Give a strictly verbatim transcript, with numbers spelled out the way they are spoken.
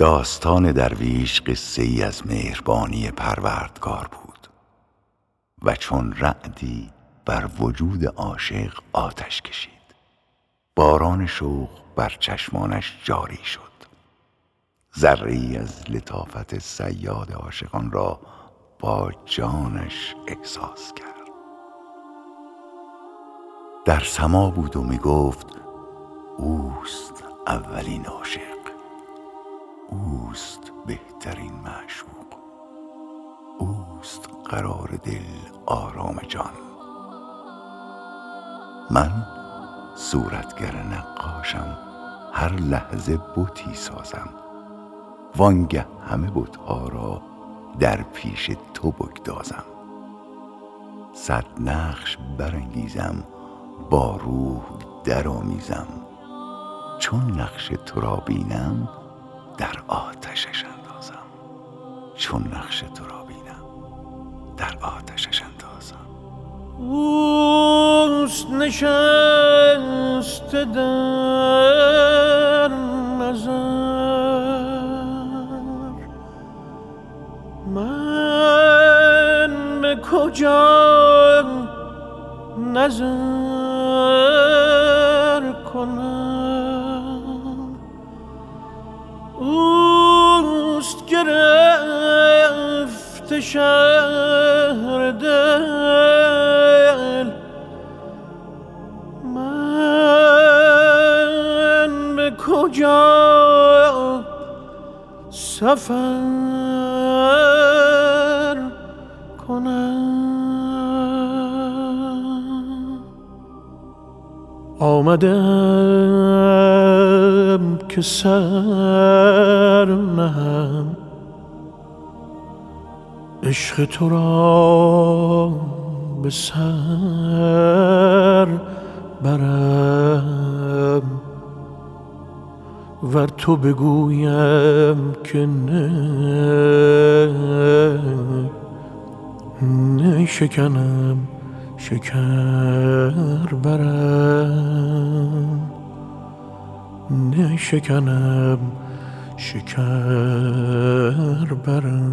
داستان درویش قصه ای از مهربانی پروردگار بود و چون رعدی بر وجود عاشق آتش کشید. باران شوق بر چشمانش جاری شد. ذره‌ای از لطافت صیاد عاشقان را با جانش احساس کرد. در سما بود و می گفت اوست اولین عاشق، اوست بهترین معشوق، اوست قرار دل، آرام جان. من صورتگر نقاشم، هر لحظه بتی سازم، وانگه همه بتها را در پیش تو بگدازم. صد نقش برانگیزم، با روح در آمیزم، چون نقش تو را بینم در آتشش اندازم، چون نقش تو را بینم در آتشش اندازم. اوست نشسته در نظر، من به کجا نظر کنم. اوست گرفته شهر دل، من به کجا سفر کنم. آمدم که سر نهم، عشق تو را به سر برم، ور تو بگویم که نه، نه شکنم شکر برم، نه شکنم شکر برم.